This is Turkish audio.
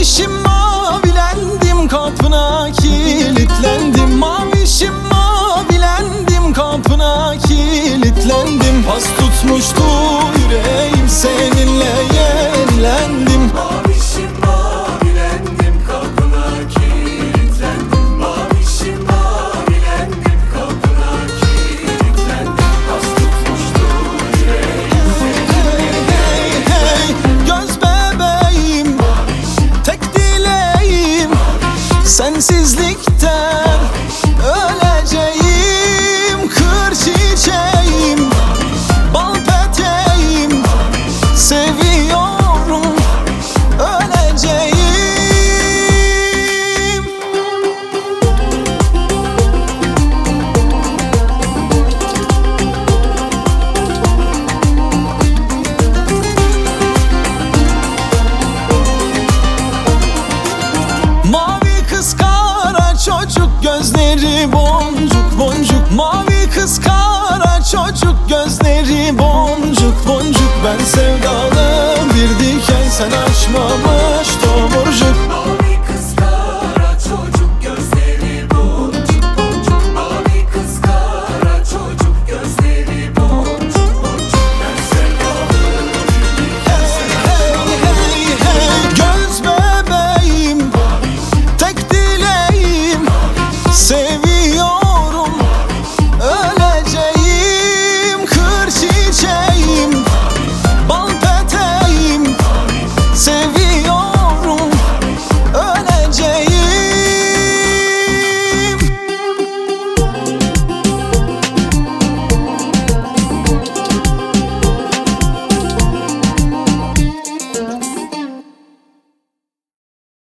Mavişim mavilendim, kapına kilitlendim. Mavişim mavilendim, kapına kilitlendim. Pas tutmuştu yüreğim, seninle yenilendim. Mavişim mavilendim, kapına kilitlendim. Mavişim mavilendim, kapına kilitlendim. Pas tutmuştu yüreğim, Hey hey, göz bebeğim, tek dileğim sensizlikten öleceğim. Kır çiçeğim, bal peteğim, seviyorum, öleceğim. Mavi kız kara çocuk, gözleri boncuk boncuk. Mavi kız kara çocuk, gözleri